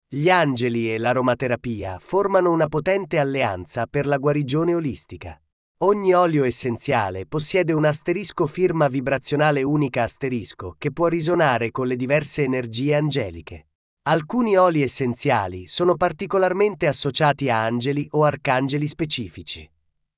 Gli angeli e l'aromaterapia formano una potente alleanza per la guarigione olistica. Ogni olio essenziale possiede un asterisco firma vibrazionale unica asterisco che può risonare con le diverse energie angeliche. Alcuni oli essenziali sono particolarmente associati a angeli o arcangeli specifici.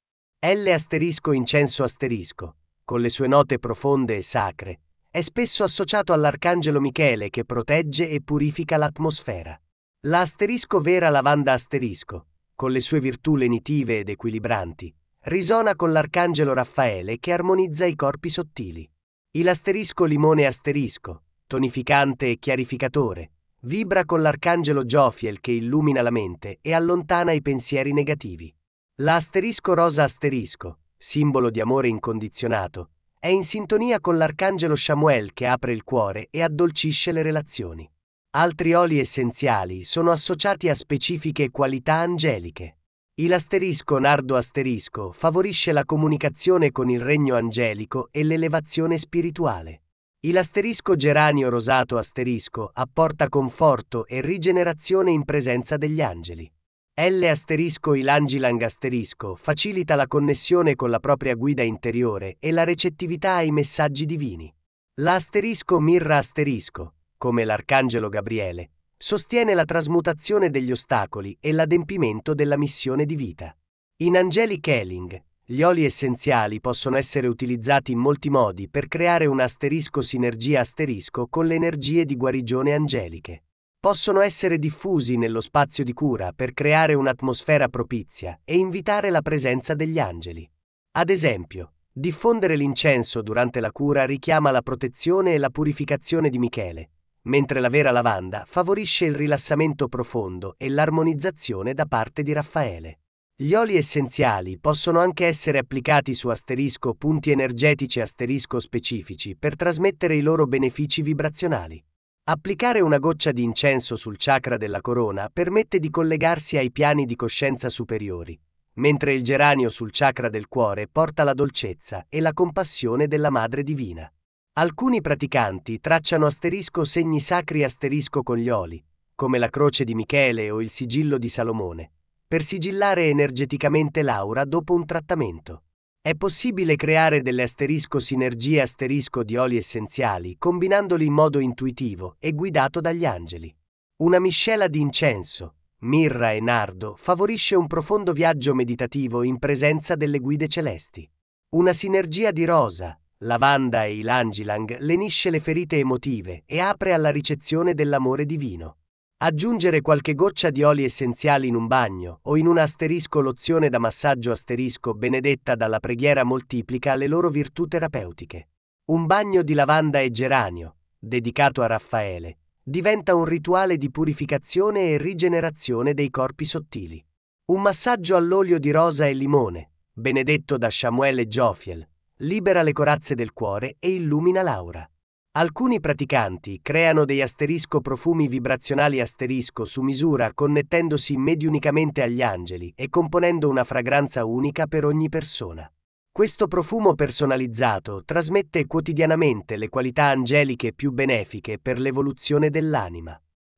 L asterisco incenso asterisco, con le sue note profonde e sacre, è spesso associato all'arcangelo Michele che protegge e purifica l'atmosfera. La asterisco vera lavanda asterisco, con le sue virtù lenitive ed equilibranti, risona con l'arcangelo Raffaele che armonizza i corpi sottili. Il asterisco limone asterisco, tonificante e chiarificatore, vibra con l'arcangelo Giofiel che illumina la mente e allontana i pensieri negativi. La asterisco rosa asterisco, simbolo di amore incondizionato, è in sintonia con l'arcangelo Chamuel che apre il cuore e addolcisce le relazioni. Altri oli essenziali sono associati a specifiche qualità angeliche. L'asterisco nardo asterisco favorisce la comunicazione con il regno angelico e l'elevazione spirituale. L'asterisco geranio rosato asterisco apporta conforto e rigenerazione in presenza degli angeli. L asterisco ilangilang asterisco facilita la connessione con la propria guida interiore e la recettività ai messaggi divini. L'asterisco mirra asterisco, come l'arcangelo Gabriele, sostiene la trasmutazione degli ostacoli e l'adempimento della missione di vita. In Angelic Healing, gli oli essenziali possono essere utilizzati in molti modi per creare un asterisco sinergia asterisco con le energie di guarigione angeliche. Possono essere diffusi nello spazio di cura per creare un'atmosfera propizia e invitare la presenza degli angeli. Ad esempio, diffondere l'incenso durante la cura richiama la protezione e la purificazione di Michele, mentre la vera lavanda favorisce il rilassamento profondo e l'armonizzazione da parte di Raffaele. Gli oli essenziali possono anche essere applicati su asterisco punti energetici asterisco specifici per trasmettere i loro benefici vibrazionali. Applicare una goccia di incenso sul chakra della corona permette di collegarsi ai piani di coscienza superiori, mentre il geranio sul chakra del cuore porta la dolcezza e la compassione della Madre Divina. Alcuni praticanti tracciano asterisco segni sacri asterisco con gli oli, come la croce di Michele o il sigillo di Salomone, per sigillare energeticamente l'aura dopo un trattamento. È possibile creare delle asterisco sinergie asterisco di oli essenziali combinandoli in modo intuitivo e guidato dagli angeli. Una miscela di incenso, mirra e nardo favorisce un profondo viaggio meditativo in presenza delle guide celesti. Una sinergia di rosa, lavanda e ylang-ylang lenisce le ferite emotive e apre alla ricezione dell'amore divino. Aggiungere qualche goccia di oli essenziali in un bagno o in una asterisco lozione da massaggio asterisco benedetta dalla preghiera moltiplica le loro virtù terapeutiche. Un bagno di lavanda e geranio, dedicato a Raffaele, diventa un rituale di purificazione e rigenerazione dei corpi sottili. Un massaggio all'olio di rosa e limone, benedetto da Chamuel e Giofiel, libera le corazze del cuore e illumina l'aura. Alcuni praticanti creano dei asterisco profumi vibrazionali asterisco su misura connettendosi mediunicamente agli angeli e componendo una fragranza unica per ogni persona. Questo profumo personalizzato trasmette quotidianamente le qualità angeliche più benefiche per l'evoluzione dell'anima.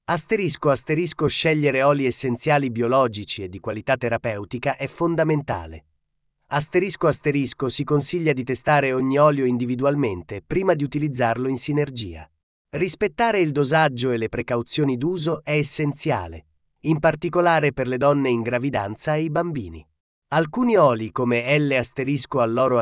Asterisco scegliere oli essenziali biologici e di qualità terapeutica è fondamentale. Asterisco si consiglia di testare ogni olio individualmente prima di utilizzarlo in sinergia. Rispettare il dosaggio e le precauzioni d'uso è essenziale, in particolare per le donne in gravidanza e i bambini. Alcuni oli come L alloro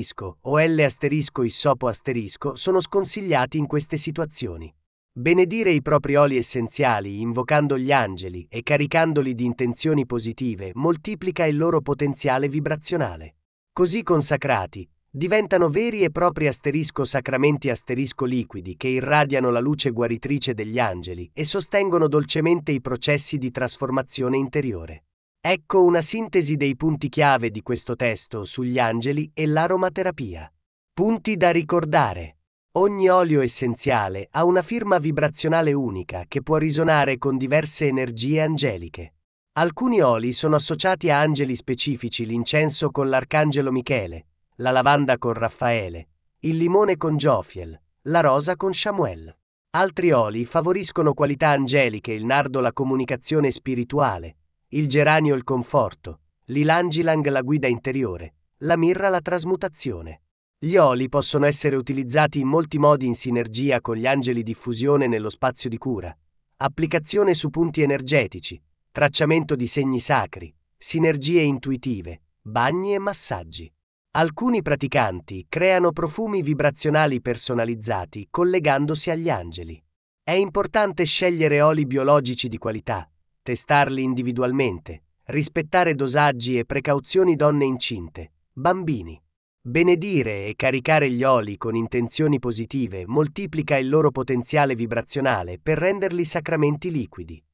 o L issopo sono sconsigliati in queste situazioni. Benedire i propri oli essenziali invocando gli angeli e caricandoli di intenzioni positive moltiplica il loro potenziale vibrazionale. Così consacrati, diventano veri e propri sacramenti liquidi che irradiano la luce guaritrice degli angeli e sostengono dolcemente i processi di trasformazione interiore. Ecco una sintesi dei punti chiave di questo testo sugli angeli e l'aromaterapia. Punti da ricordare. Ogni olio essenziale ha una firma vibrazionale unica che può risonare con diverse energie angeliche. Alcuni oli sono associati a angeli specifici, l'incenso con l'arcangelo Michele, la lavanda con Raffaele, il limone con Giofiel, la rosa con Chamuel. Altri oli favoriscono qualità angeliche, il nardo la comunicazione spirituale, il geranio il conforto, l'ilang-ilang la guida interiore, la mirra la trasmutazione. Gli oli possono essere utilizzati in molti modi in sinergia con gli angeli diffusione nello spazio di cura, applicazione su punti energetici, tracciamento di segni sacri, sinergie intuitive, bagni e massaggi. Alcuni praticanti creano profumi vibrazionali personalizzati collegandosi agli angeli. È importante scegliere oli biologici di qualità, testarli individualmente, rispettare dosaggi e precauzioni donne incinte, bambini. Benedire e caricare gli oli con intenzioni positive moltiplica il loro potenziale vibrazionale per renderli sacramenti liquidi.